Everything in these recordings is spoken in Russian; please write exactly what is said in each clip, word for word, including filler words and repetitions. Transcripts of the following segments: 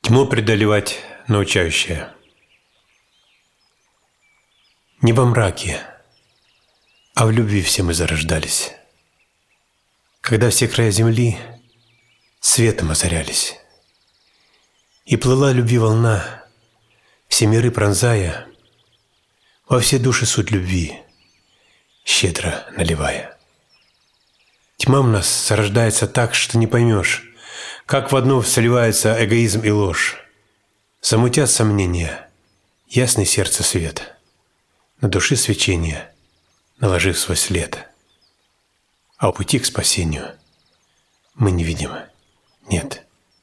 Тьму преодолевать научающая. Не во мраке, а в любви все мы зарождались, когда все края земли светом озарялись. И плыла любви волна, все миры пронзая, во все души суть любви, щедро наливая. Тьма в нас зарождается так, что не поймешь, как в одно сливаются эгоизм и ложь. Замутят сомнения, ясный сердце свет, на души свечение, наложив свой след. А у пути к спасению мы не видим, нет.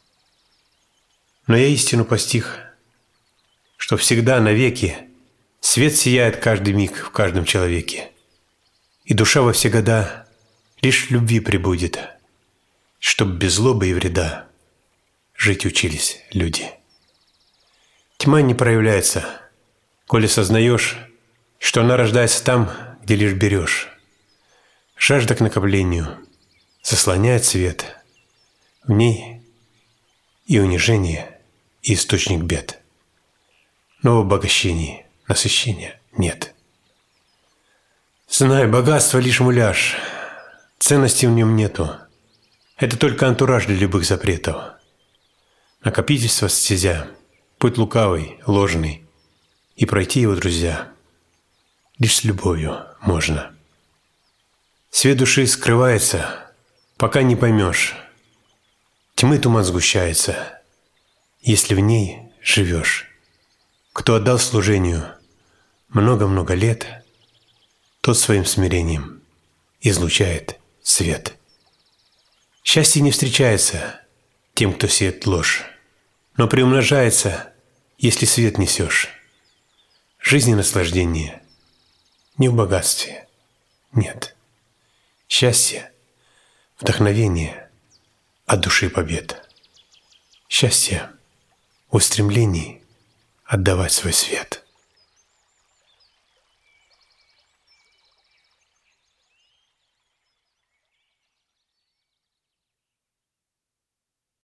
Но я истину постиг, что всегда навеки свет сияет каждый миг в каждом человеке, и душа во все года лишь в любви пребудет, чтоб без злобы и вреда жить учились люди. Тьма не проявляется, коли сознаешь, что она рождается там, где лишь берешь. Жажда к накоплению заслоняет свет, в ней и унижение, и источник бед. Но в обогащении насыщения нет. Знай, богатство лишь муляж, ценности в нем нету. Это только антураж для любых запретов. Накопительство стезя, путь лукавый, ложный, и пройти его, друзья, лишь с любовью можно. Свет души скрывается, пока не поймешь. Тьмы туман сгущается, если в ней живешь. Кто отдал служению много-много лет, тот своим смирением излучает свет. Счастье не встречается тем, кто сеет ложь, но приумножается, если свет несешь. Жизни наслаждение не в богатстве, нет. Счастье, вдохновение от души побед. Счастье в устремлении отдавать свой свет.